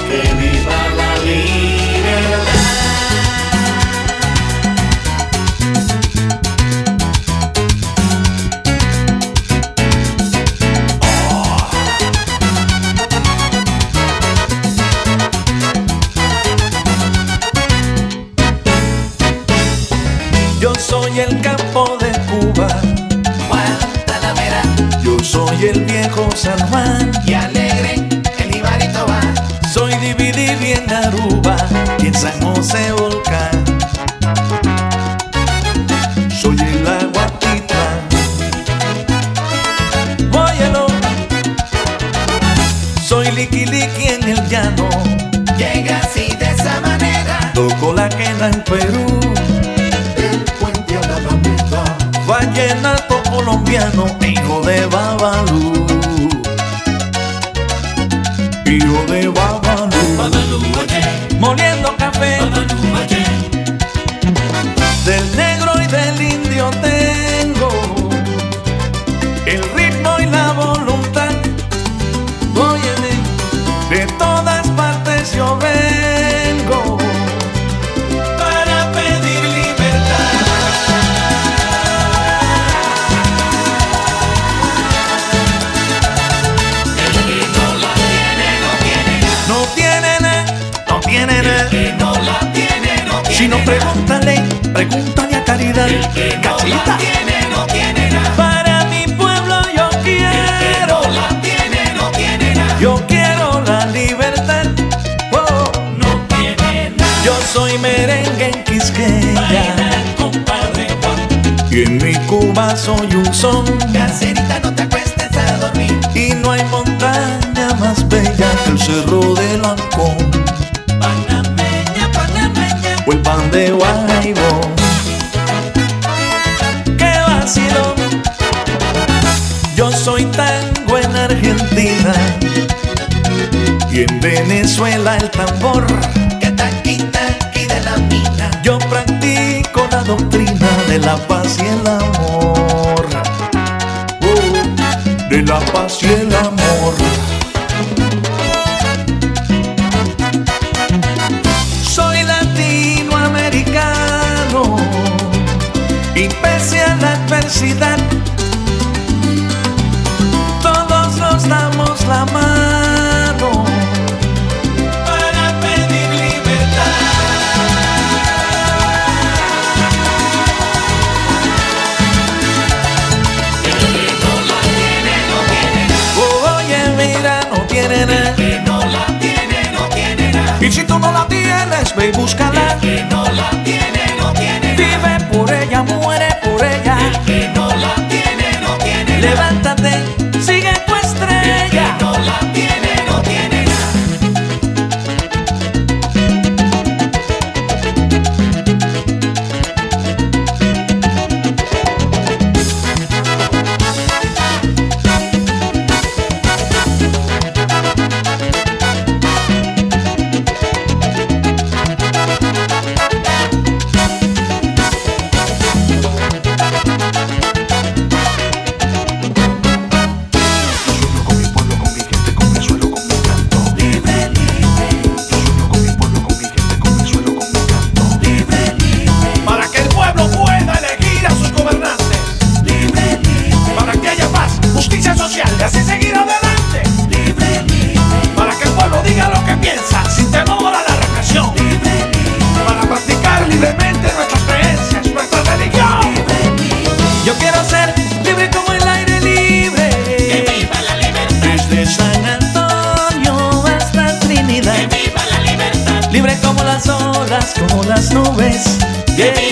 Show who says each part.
Speaker 1: que viva la libertad.
Speaker 2: Yo soy el campo de Cuba,
Speaker 1: Guantanamera,
Speaker 2: yo soy el viejo San Juan,
Speaker 1: y alegre el Ibarito va.
Speaker 2: soy dividir y en Aruba y en San José Volcán. Soy el Aguatitlán, óyelo. Soy Liqui Liqui en el llano,
Speaker 1: Llega así de esa manera,
Speaker 2: toco la quena en Perú.
Speaker 1: del puente a la Alameda,
Speaker 2: Vallenato colombiano, hijo de Babalú, hijo de Babalú.
Speaker 1: Babalú, oye,
Speaker 2: Moliendo café,
Speaker 1: Babalú, oye,
Speaker 2: del negro y del indio tengo el ritmo y la voluntad. Óyeme, de todas partes yo vengo para pedir libertad.
Speaker 1: el que no la tiene, no tiene nada.
Speaker 2: No tiene nada, no tiene
Speaker 1: El
Speaker 2: nada.
Speaker 1: que no la tiene, no tiene
Speaker 2: Si no,
Speaker 1: nada.
Speaker 2: pregúntale a Caridad.
Speaker 1: El que no
Speaker 2: Cachita.
Speaker 1: la tiene, no tiene nada.
Speaker 2: Para mi pueblo yo
Speaker 1: El que
Speaker 2: quiero,
Speaker 1: no la tiene, no tiene nada.
Speaker 2: yo quiero la libertad. Oh,
Speaker 1: No tiene nada.
Speaker 2: yo soy merengue en Quisqueya
Speaker 1: Baila, compadre Juan.
Speaker 2: y en mi Cuba soy un son.
Speaker 1: Caserita, no te acuestes a dormir.
Speaker 2: Y no hay montaña más bella que el Cerro del Ancón
Speaker 1: Panameña, panameña.
Speaker 2: o el pan de Guaybó. ¡Qué vacilón! Yo soy tango en Argentina y en Venezuela el tambor.
Speaker 1: Que taqui, taqui de la mina.
Speaker 2: Yo practico la doctrina de la paz y el amor. De la paz y el amor. Soy latinoamericano y pese a la adversidad, todos nos damos la mano para pedir libertad.
Speaker 1: El que no la tiene, no tiene nada.
Speaker 2: Oye, mira, no tiene
Speaker 1: El
Speaker 2: nada.
Speaker 1: que no la tiene, no tiene nada.
Speaker 2: Y si tú no la tienes, ve y búscala.
Speaker 1: El que no la tiene, no tiene nada.
Speaker 2: Vive por ella, muere por ella.
Speaker 1: El que no la tiene, no tiene nada.
Speaker 2: Levántate, sigue tu
Speaker 1: El que
Speaker 2: estrella.
Speaker 1: no la tiene, no tiene nada.
Speaker 2: Libre como las olas, como las nubes. Yeah.